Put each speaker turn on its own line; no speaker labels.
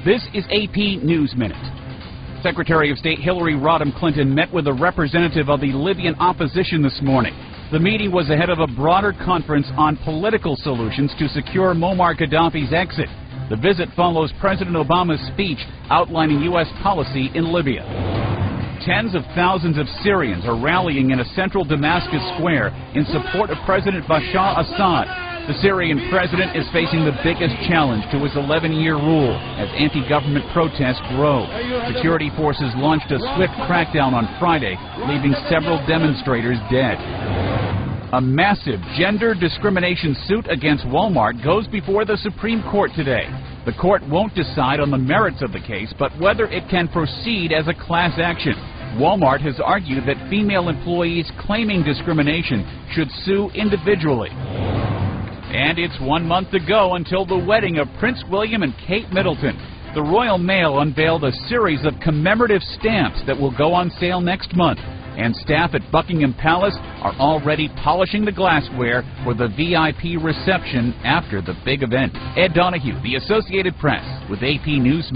This is AP News Minute. Secretary of State Hillary Rodham Clinton met with a representative of the Libyan opposition this morning. The meeting was ahead of a broader conference on political solutions to secure Muammar Gaddafi's exit. The visit follows President Obama's speech outlining U.S. policy in Libya. Tens of thousands of Syrians are rallying in a central Damascus square in support of President Bashar Assad. The Syrian president is facing the biggest challenge to his 11-year rule as anti-government protests grow. Security forces launched a swift crackdown on Friday, leaving several demonstrators dead. A massive gender discrimination suit against Walmart goes before the Supreme Court today. The court won't decide on the merits of the case, but whether it can proceed as a class action. Walmart has argued that female employees claiming discrimination should sue individually. And it's 1 month to go until the wedding of Prince William and Kate Middleton. The Royal Mail unveiled a series of commemorative stamps that will go on sale next month. And staff at Buckingham Palace are already polishing the glassware for the VIP reception after the big event. Ed Donahue, The Associated Press, with AP News.